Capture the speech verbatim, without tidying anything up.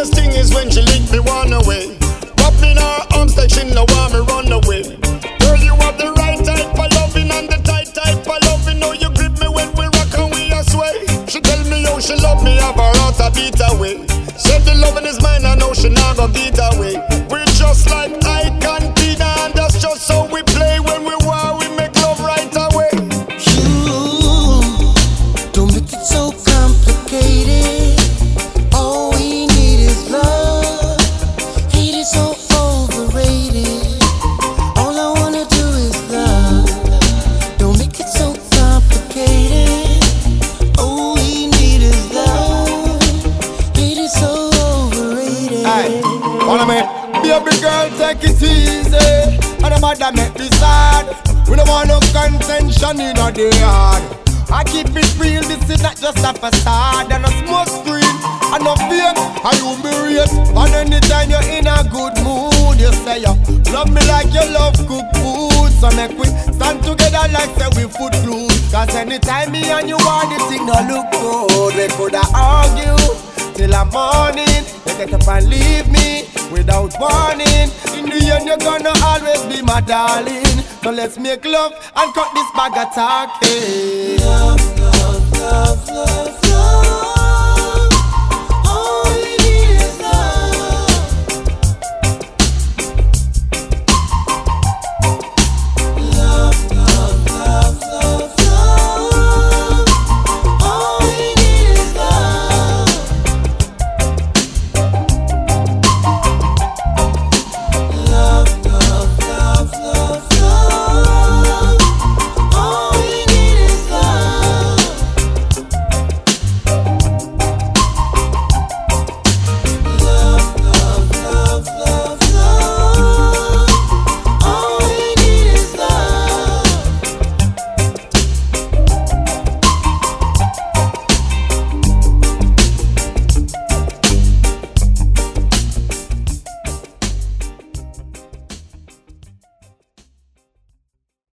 funniest thing is when she licked me one away. Wrap me in her arms like she no want me run away. Girl, you have the right type of loving and the tight type of loving. Know you grip me when we rock and we a sway. She tell me how she love me, have her heart a beat away. Said the loving is mine, I know she not gonna beat away. We're just like Ike and Tina, and that's just how we play. When we war, we make love right away. You don't make it so complicated. All we need is love. Hate is so overrated. All I wanna do is love. Don't make it so complicated. All we need is love. Hate is so overrated. Aye, follow me. Baby girl, take it easy. And the mother make this hard. We don't want no contention in the yard. I keep it real, this is not just a facade. And a smoke screen, and no fake, I humiliate. And anytime you're in a good mood, you say you love me like you love cook food. So make we stand together like say we foot glue. Cause anytime me and you want the thing no look good. We coulda argue till the morning. You get up and leave me without warning. In the end you're gonna always be my darling. So let's make love and cut this bag of talking. Love, love, love, love.